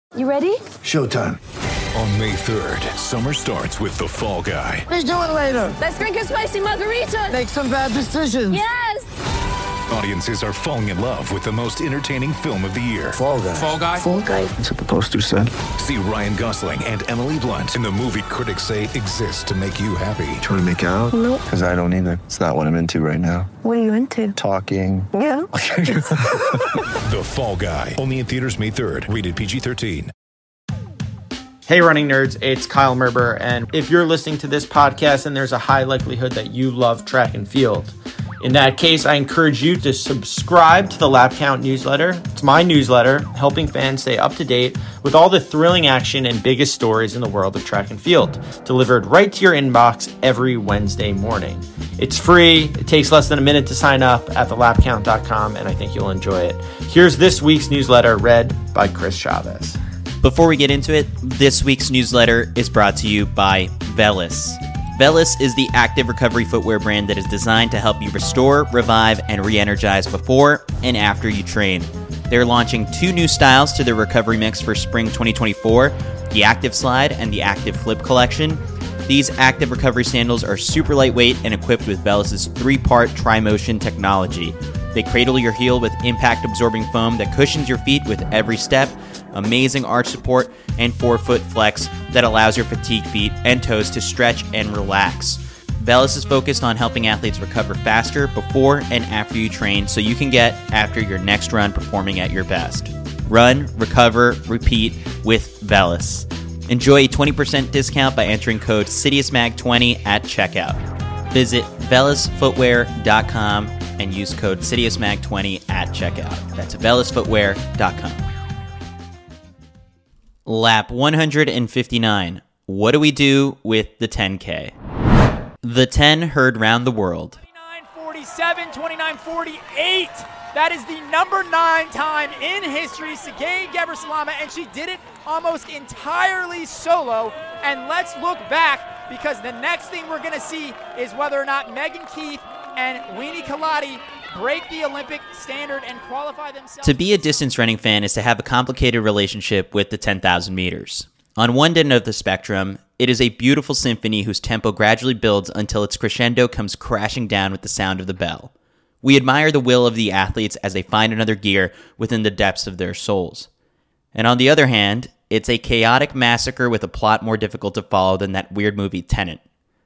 You ready? Showtime. On May 3rd, summer starts with The Fall Guy. Let's do it later. Let's drink a spicy margarita. Make some bad decisions. Yes! Audiences are falling in love with the most entertaining film of the year. Fall Guy. Fall Guy? Fall Guy. That's what the poster said. See Ryan Gosling and Emily Blunt in the movie critics say exists to make you happy. Trying to make it out? Nope. Because I don't either. It's not what I'm into right now. What are you into? Talking. Yeah. The Fall Guy. Only in theaters May 3rd. Rated PG-13. Hey, running nerds, it's Kyle Merber, and if you're listening to this podcast, then there's a high likelihood that you love track and field. In that case, I encourage you to subscribe to the Lap Count newsletter. It's my newsletter, helping fans stay up to date with all the thrilling action and biggest stories in the world of track and field, delivered right to your inbox every Wednesday morning. It's free, it takes less than a minute to sign up at thelapcount.com, and I think you'll enjoy it. Here's this week's newsletter read by Chris Chavez. Before we get into it, this week's newsletter is brought to you by Velis. Velis is the active recovery footwear brand that is designed to help you restore, revive, and re-energize before and after you train. They're launching 2 new styles to their recovery mix for spring 2024, the Active Slide and the Active Flip collection. These active recovery sandals are super lightweight and equipped with Velis' 3-part Tri-Motion technology. They cradle your heel with impact-absorbing foam that cushions your feet with every step, amazing arch support, and forefoot flex that allows your fatigued feet and toes to stretch and relax. Velis is focused on helping athletes recover faster before and after you train so you can get after your next run performing at your best. Run, recover, repeat with Velis. Enjoy a 20% discount by entering code SIDIOUSMAG20 at checkout. Visit VelisFootwear.com and use code SIDIOUSMAG20 at checkout. That's VelisFootwear.com. Lap 159. What do we do with the 10K? The 10 heard round the world. 29:47, 29:48. That is the number 9 time in history, Sergei Gebrselassie, and she did it almost entirely solo. And let's look back, because the next thing we're going to see is whether or not Megan Keith and Weini Kelati break the Olympic standard and qualify themselves. To be a distance running fan is to have a complicated relationship with the 10,000 meters. On one end of the spectrum, it is a beautiful symphony whose tempo gradually builds until its crescendo comes crashing down with the sound of the bell. We admire the will of the athletes as they find another gear within the depths of their souls. And on the other hand, it's a chaotic massacre with a plot more difficult to follow than that weird movie Tenet.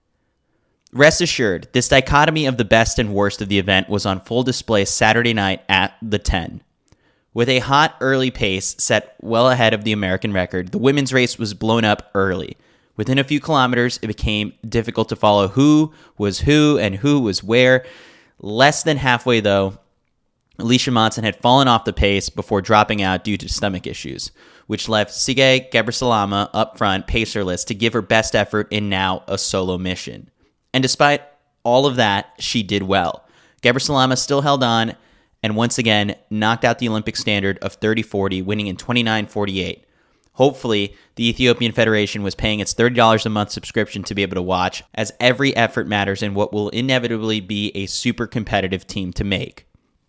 Rest assured, this dichotomy of the best and worst of the event was on full display Saturday night at the 10. With a hot early pace set well ahead of the American record, the women's race was blown up early. Within a few kilometers, it became difficult to follow who was who and who was where. Less than halfway, though, Alicia Monson had fallen off the pace before dropping out due to stomach issues, which left Sergei Gebrselassie up front, pacerless, to give her best effort in now a solo mission. And despite all of that, she did well. Gebrselassie still held on and once again knocked out the Olympic standard of 30:40, winning in 29:48. Hopefully, the Ethiopian Federation was paying its $30 a month subscription to be able to watch, as every effort matters in what will inevitably be a super competitive team to make.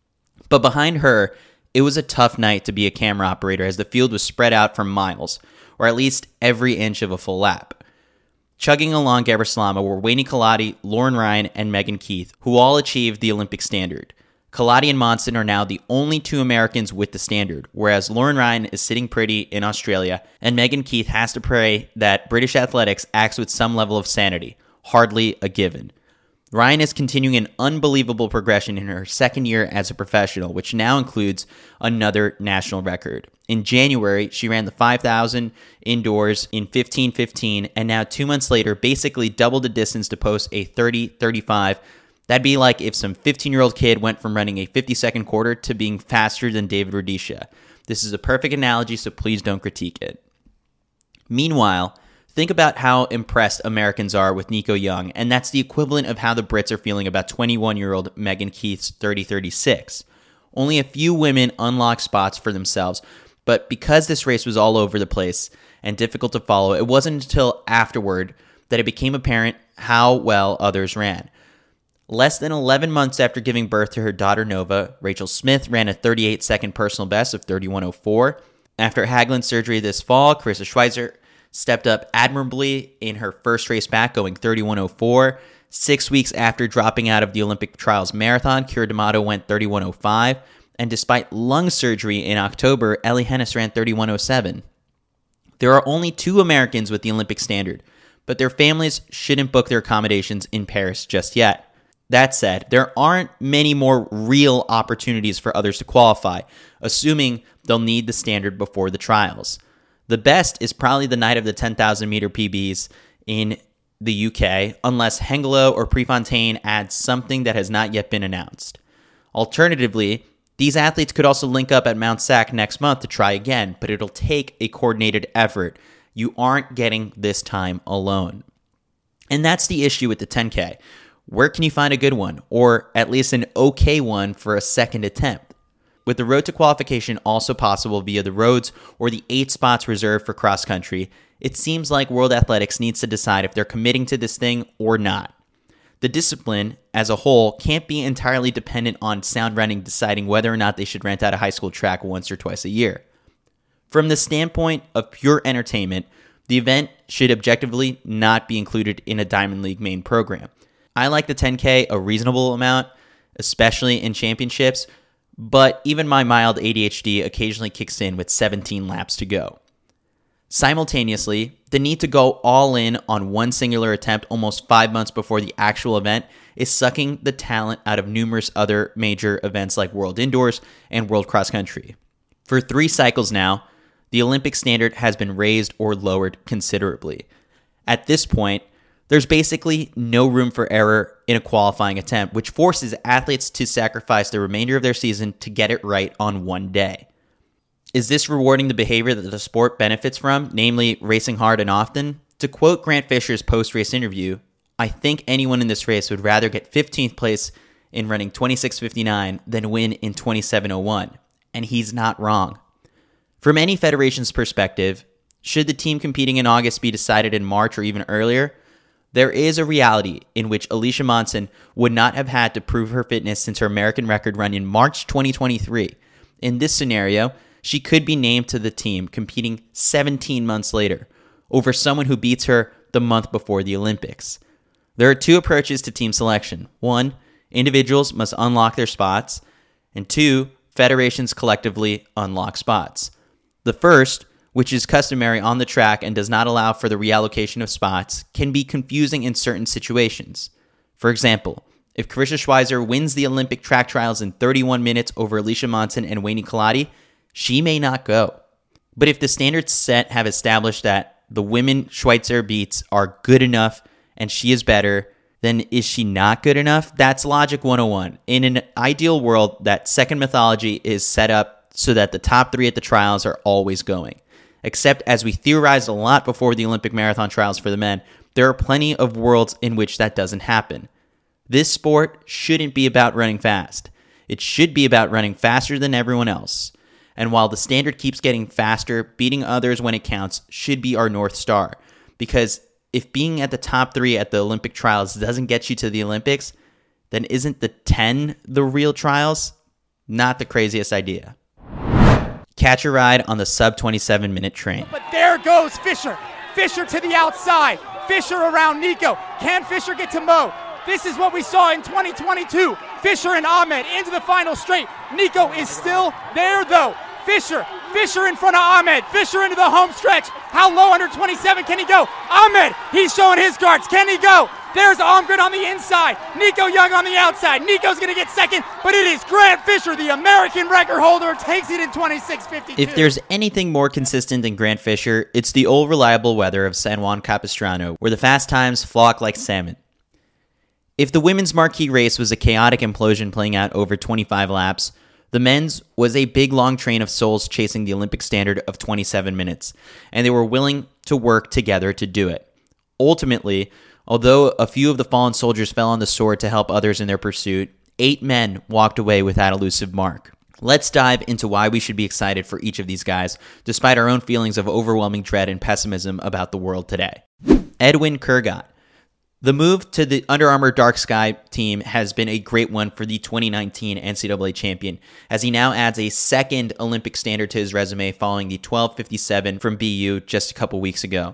But behind her, it was a tough night to be a camera operator, as the field was spread out for miles, or at least every inch of a full lap. Chugging along Gebrselassie were Weini Kelati, Lauren Ryan, and Megan Keith, who all achieved the Olympic standard. Kelati and Monson are now the only 2 Americans with the standard, whereas Lauren Ryan is sitting pretty in Australia, and Megan Keith has to pray that British athletics acts with some level of sanity. Hardly a given. Ryan is continuing an unbelievable progression in her second year as a professional, which now includes another national record. In January, she ran the 5,000 indoors in 15:15, and now 2 months later, basically doubled the distance to post a 30:35. That'd be like if some 15-year-old kid went from running a 50-second quarter to being faster than David Rudisha. This is a perfect analogy, so please don't critique it. Meanwhile, think about how impressed Americans are with Nico Young, and that's the equivalent of how the Brits are feeling about 21-year-old Megan Keith's 30:36. Only a few women unlocked spots for themselves, but because this race was all over the place and difficult to follow, it wasn't until afterward that it became apparent how well others ran. Less than 11 months after giving birth to her daughter Nova, Rachel Smith ran a 38-second personal best of 31:04. After Hagelin surgery this fall, Carissa Schweizer stepped up admirably in her first race back, going 31:04. 6 weeks after dropping out of the Olympic trials marathon, Keira D'Amato went 31:05. And despite lung surgery in October, Ellie Hennis ran 31:07. There are only 2 Americans with the Olympic standard, but their families shouldn't book their accommodations in Paris just yet. That said, there aren't many more real opportunities for others to qualify, assuming they'll need the standard before the trials. The best is probably the night of the 10,000 meter PBs in the UK, unless Hengelo or Prefontaine adds something that has not yet been announced. Alternatively, these athletes could also link up at Mount Sac next month to try again, but it'll take a coordinated effort. You aren't getting this time alone. And that's the issue with the 10K. Where can you find a good one, or at least an okay one for a second attempt? With the road to qualification also possible via the roads or the 8 spots reserved for cross country, it seems like World Athletics needs to decide if they're committing to this thing or not. The discipline as a whole can't be entirely dependent on Sound Running deciding whether or not they should rent out a high school track once or twice a year. From the standpoint of pure entertainment, the event should objectively not be included in a Diamond League main program. I like the 10K a reasonable amount, especially in championships, but even my mild ADHD occasionally kicks in with 17 laps to go. Simultaneously, the need to go all in on one singular attempt almost 5 months before the actual event is sucking the talent out of numerous other major events like World Indoors and World Cross Country. For 3 cycles now, the Olympic standard has been raised or lowered considerably. At this point, there's basically no room for error in a qualifying attempt, which forces athletes to sacrifice the remainder of their season to get it right on one day. Is this rewarding the behavior that the sport benefits from, namely racing hard and often? To quote Grant Fisher's post-race interview, "I think anyone in this race would rather get 15th place in running 26:59 than win in 27:01. And he's not wrong. From any federation's perspective, should the team competing in August be decided in March or even earlier, there is a reality in which Alicia Monson would not have had to prove her fitness since her American record run in March 2023. In this scenario, she could be named to the team competing 17 months later over someone who beats her the month before the Olympics. There are 2 approaches to team selection. 1, individuals must unlock their spots, and 2, federations collectively unlock spots. The first, which is customary on the track and does not allow for the reallocation of spots, can be confusing in certain situations. For example, if Carissa Schweizer wins the Olympic track trials in 31 minutes over Alicia Monson and Wayne Colati, she may not go. But if the standards set have established that the women Schweizer beats are good enough and she is better, then is she not good enough? That's Logic 101. In an ideal world, that second mythology is set up so that the top 3 at the trials are always going. Except, as we theorized a lot before the Olympic marathon trials for the men, there are plenty of worlds in which that doesn't happen. This sport shouldn't be about running fast. It should be about running faster than everyone else. And while the standard keeps getting faster, beating others when it counts should be our North Star. Because if being at the top 3 at the Olympic trials doesn't get you to the Olympics, then isn't the 10 the real trials? Not the craziest idea. Catch a ride on the sub-27-minute train. But there goes Fisher. Fisher to the outside. Fisher around Nico. Can Fisher get to Mo? This is what we saw in 2022. Fisher and Ahmed into the final straight. Nico is still there, though. Fisher in front of Ahmed. Fisher into the home stretch. How low under 27 can he go? Ahmed, he's showing his guards. Can he go? There's Almgren on the inside. Nico Young on the outside. Nico's going to get second, but it is Grant Fisher, the American record holder, takes it in 26:52. If there's anything more consistent than Grant Fisher, it's the old reliable weather of San Juan Capistrano, where the fast times flock like salmon. If the women's marquee race was a chaotic implosion playing out over 25 laps, the men's was a big long train of souls chasing the Olympic standard of 27 minutes, and they were willing to work together to do it. Ultimately, although a few of the fallen soldiers fell on the sword to help others in their pursuit, 8 men walked away with that elusive mark. Let's dive into why we should be excited for each of these guys, despite our own feelings of overwhelming dread and pessimism about the world today. Edwin Kurgat. The move to the Under Armour Dark Sky team has been a great one for the 2019 NCAA champion, as he now adds a second Olympic standard to his resume following the 12:57 from BU just a couple weeks ago.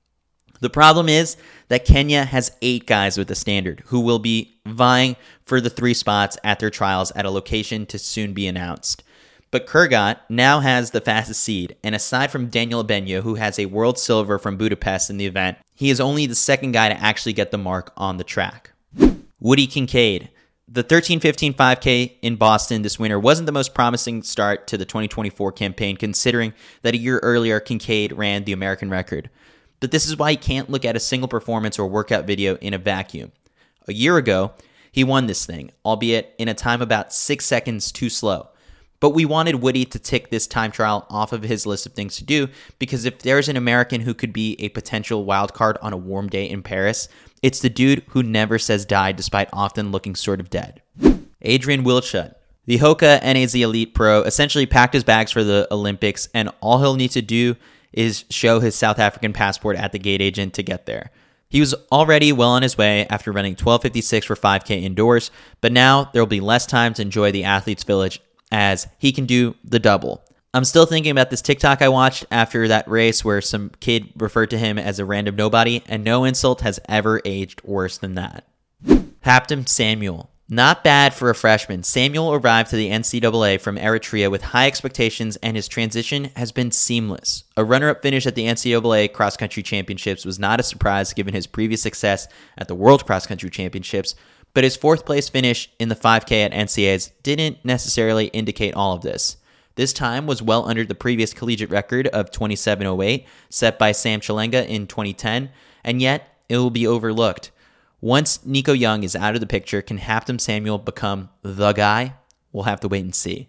The problem is that Kenya has 8 guys with the standard who will be vying for the 3 spots at their trials at a location to soon be announced. But Kurgat now has the fastest seed, and aside from Daniel Abenya, who has a world silver from Budapest in the event, he is only the second guy to actually get the mark on the track. Woody Kincaid. The 13:15 5K in Boston this winter wasn't the most promising start to the 2024 campaign, considering that a year earlier Kincaid ran the American record. But this is why you can't look at a single performance or workout video in a vacuum. A year ago, he won this thing, albeit in a time about 6 seconds too slow. But we wanted Woody to tick this time trial off of his list of things to do, because if there's an American who could be a potential wild card on a warm day in Paris, it's the dude who never says die despite often looking sort of dead. Adrian Wilchut. The Hoka NAZ Elite Pro essentially packed his bags for the Olympics, and all he'll need to do is show his South African passport at the gate agent to get there. He was already well on his way after running 12:56 for 5K indoors, but now there will be less time to enjoy the Athletes Village as he can do the double. I'm still thinking about this TikTok I watched after that race where some kid referred to him as a random nobody, and no insult has ever aged worse than that. Haptem Samuel. Not bad for a freshman. Samuel arrived to the NCAA from Eritrea with high expectations, and his transition has been seamless. A runner-up finish at the NCAA cross-country championships was not a surprise given his previous success at the World Cross-Country Championships, but his 4th place finish in the 5K at NCAAs didn't necessarily indicate all of this. This time was well under the previous collegiate record of 27:08 set by Sam Chalenga in 2010, and yet it will be overlooked. Once Nico Young is out of the picture, can Haptem Samuel become the guy? We'll have to wait and see.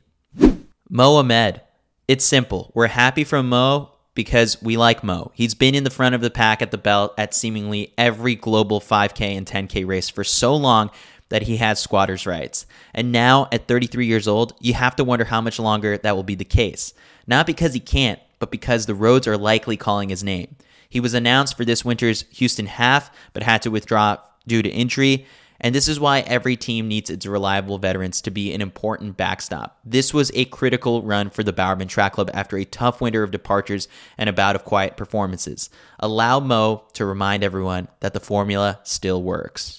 Mo Ahmed. It's simple. We're happy for Mo because we like Mo. He's been in the front of the pack at the belt at seemingly every global 5K and 10K race for so long that he has squatters' rights. And now, at 33 years old, you have to wonder how much longer that will be the case. Not because he can't, but because the roads are likely calling his name. He was announced for this winter's Houston Half, but had to withdraw due to injury, and this is why every team needs its reliable veterans to be an important backstop. This was a critical run for the Bowerman Track Club after a tough winter of departures and a bout of quiet performances. Allow Mo to remind everyone that the formula still works.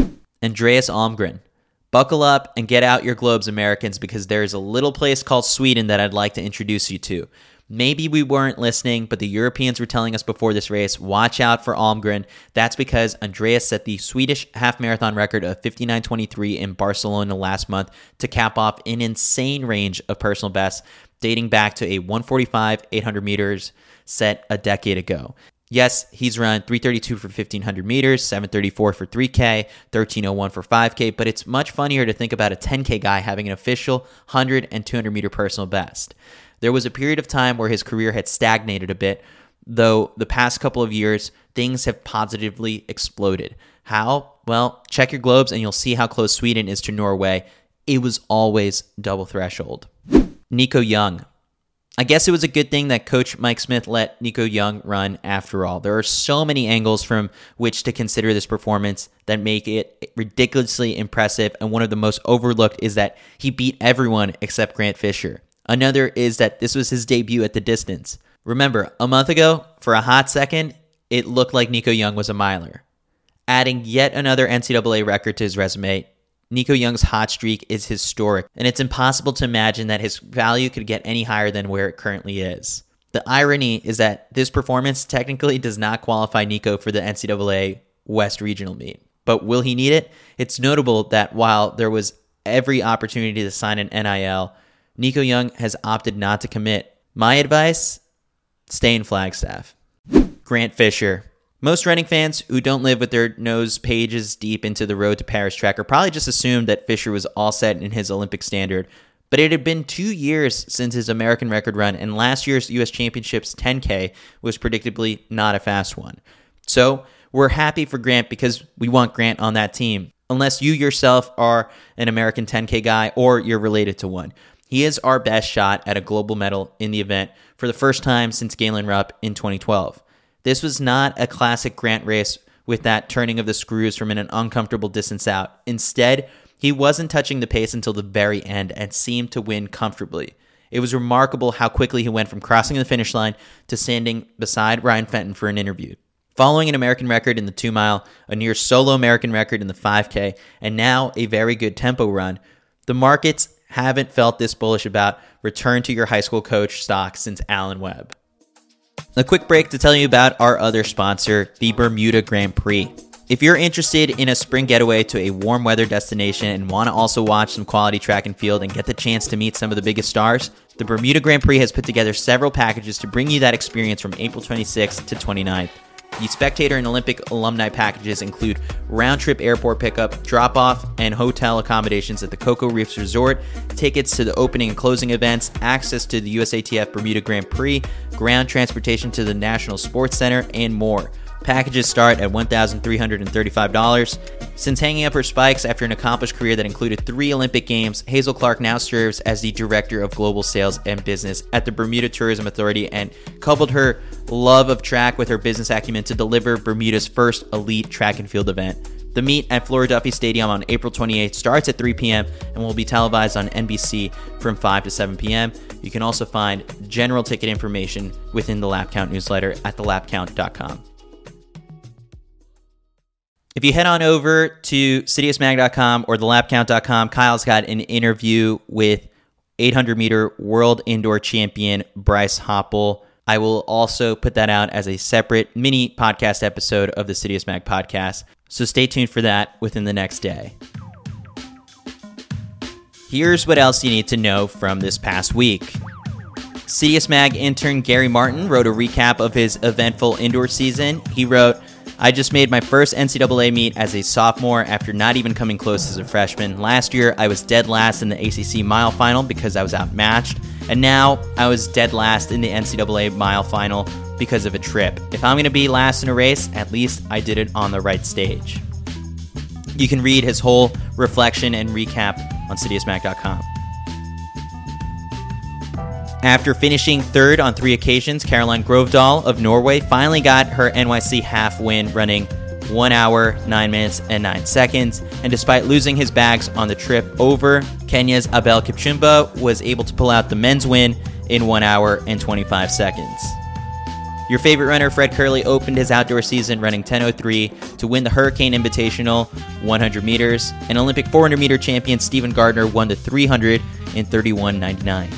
Andreas Almgren. Buckle up and get out your globes, Americans, because there is a little place called Sweden that I'd like to introduce you to. Maybe we weren't listening, but the Europeans were telling us before this race, watch out for Almgren. That's because Andreas set the Swedish half marathon record of 59:23 in Barcelona last month to cap off an insane range of personal bests dating back to a 145 800 meters set a decade ago. Yes, he's run 3:32 for 1,500 meters, 7:34 for 3K, 13:01 for 5K, but it's much funnier to think about a 10K guy having an official 100 and 200 meter personal best. There was a period of time where his career had stagnated a bit, though the past couple of years, things have positively exploded. How? Well, check your globes and you'll see how close Sweden is to Norway. It was always double threshold. Nico Young. I guess it was a good thing that Coach Mike Smith let Nico Young run after all. There are so many angles from which to consider this performance that make it ridiculously impressive, and one of the most overlooked is that he beat everyone except Grant Fisher. Another is that this was his debut at the distance. Remember, a month ago, for a hot second, it looked like Nico Young was a miler. Adding yet another NCAA record to his resume, Nico Young's hot streak is historic, and it's impossible to imagine that his value could get any higher than where it currently is. The irony is that this performance technically does not qualify Nico for the NCAA West Regional meet. But will he need it? It's notable that while there was every opportunity to sign an NIL, Nico Young has opted not to commit. My advice? Stay in Flagstaff. Grant Fisher. Most running fans who don't live with their nose pages deep into the Road to Paris track are probably just assumed that Fisher was all set in his Olympic standard. But it had been 2 years since his American record run, and last year's U.S. Championships 10K was predictably not a fast one. So we're happy for Grant because we want Grant on that team, unless you yourself are an American 10K guy or you're related to one. He is our best shot at a global medal in the event for the first time since Galen Rupp in 2012. This was not a classic Grant race with that turning of the screws from an uncomfortable distance out. Instead, he wasn't touching the pace until the very end and seemed to win comfortably. It was remarkable how quickly he went from crossing the finish line to standing beside Ryan Fenton for an interview. Following an American record in the 2-mile, a near solo American record in the 5K, and now a very good tempo run, the markets haven't felt this bullish about return to your high school coach stock since Alan Webb. A quick break to tell you about our other sponsor, the Bermuda Grand Prix. If you're interested in a spring getaway to a warm weather destination and want to also watch some quality track and field and get the chance to meet some of the biggest stars, the Bermuda Grand Prix has put together several packages to bring you that experience from April 26th to 29th. The spectator and Olympic alumni packages include round-trip airport pickup, drop-off, and hotel accommodations at the Cocoa Reefs Resort, tickets to the opening and closing events, access to the USATF Bermuda Grand Prix, ground transportation to the National Sports Center, and more. Packages start at $1,335. Since hanging up her spikes after an accomplished career that included 3 Olympic Games, Hazel Clark now serves as the Director of Global Sales and Business at the Bermuda Tourism Authority and coupled her love of track with her business acumen to deliver Bermuda's first elite track and field event. The meet at Flora Duffy Stadium on April 28th starts at 3 p.m. and will be televised on NBC from 5 to 7 p.m. You can also find general ticket information within the Lap Count newsletter at thelapcount.com. If you head on over to CitiusMag.com or thelapcount.com, Kyle's got an interview with 800-meter world indoor champion Bryce Hoppel. I will also put that out as a separate mini podcast episode of the Citius Mag podcast, so stay tuned for that within the next day. Here's what else you need to know from this past week. Citius Mag intern Gary Martin wrote a recap of his eventful indoor season. He wrote, "I just made my first NCAA meet as a sophomore after not even coming close as a freshman. Last year, I was dead last in the ACC mile final because I was outmatched. And now I was dead last in the NCAA mile final because of a trip. If I'm going to be last in a race, at least I did it on the right stage." You can read his whole reflection and recap on CitiusMag.com. After finishing third on 3 occasions, Caroline Grovedal of Norway finally got her NYC half win running 1 hour, 9 minutes, and 9 seconds. And despite losing his bags on the trip over, Kenya's Abel Kipchumba was able to pull out the men's win in 1 hour and 25 seconds. Your favorite runner, Fred Kerley, opened his outdoor season running 10:03 to win the Hurricane Invitational 100 meters. And Olympic 400-meter champion Stephen Gardner won the 300 in 31:99.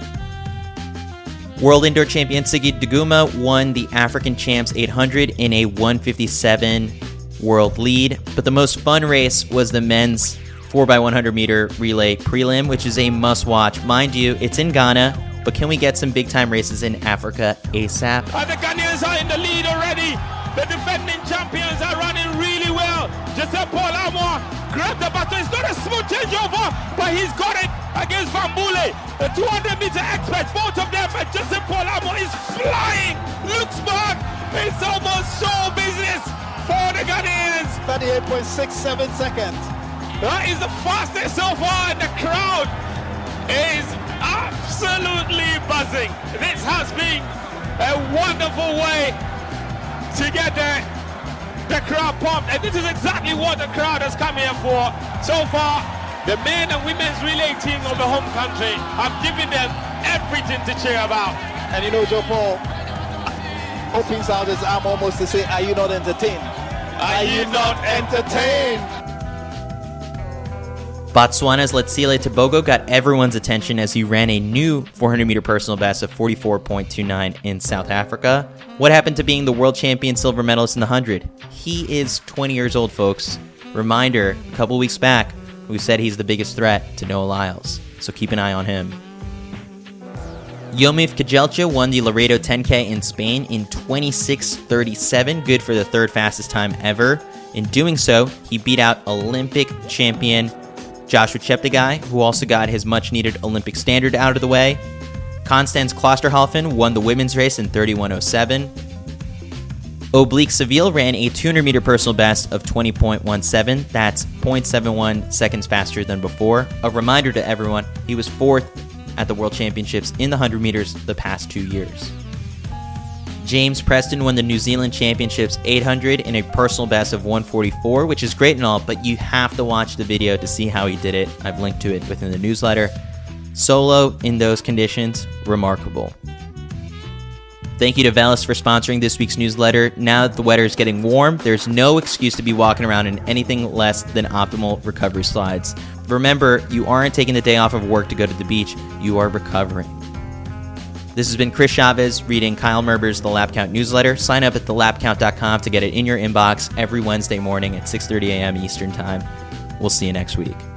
World Indoor Champion Sigrid Duguma won the African Champs 800 in a 1:57 world lead. But the most fun race was the men's 4x100 meter relay prelim, which is a must-watch. Mind you, it's in Ghana, but can we get some big-time races in Africa ASAP? The Ghanaians are in the lead already. The defending champions are running really well. Joseph Paul Amor grabbed the baton. It's not a smooth changeover, but he's got it against Van Boele. The 200-meter experts, both of them, but Joseph Paul Amor is flying. Looks back. It's almost show business for the Ghanaians. 38.67 seconds. That is the fastest so far, and the crowd is absolutely buzzing. This has been a wonderful way to get the crowd pumped, and this is exactly what the crowd has come here for. So far, the men and women's relay team of the home country have given them everything to cheer about. And you know, Joe Paul opens out his arm almost to say, "Are you not entertained? Are you not entertained?" Botswana's Letsile Tebogo got everyone's attention as he ran a new 400-meter personal best of 44.29 in South Africa. What happened to being the world champion silver medalist in the 100? He is 20 years old, folks. Reminder, a couple weeks back, we said he's the biggest threat to Noah Lyles, so keep an eye on him. Yomif Kejelcha won the Laredo 10K in Spain in 26:37, good for the third fastest time ever. In doing so, he beat out Olympic champion Joshua Cheptegei, who also got his much-needed Olympic standard out of the way. Constance Klosterhalfen won the women's race in 31:07. Oblique Seville ran a 200-meter personal best of 20.17. That's 0.71 seconds faster than before. A reminder to everyone, he was 4th at the World Championships in the 100 meters the past 2 years. James Preston won the New Zealand Championships 800 in a personal best of 144, which is great and all, but you have to watch the video to see how he did it. I've linked to it within the newsletter. Solo in those conditions, remarkable. Thank you to Velis for sponsoring this week's newsletter. Now that the weather is getting warm, there's no excuse to be walking around in anything less than optimal recovery slides. Remember, you aren't taking the day off of work to go to the beach, you are recovering. This has been Chris Chavez reading Kyle Merber's The Lap Count newsletter. Sign up at thelapcount.com to get it in your inbox every Wednesday morning at 6:30 a.m. Eastern Time. We'll see you next week.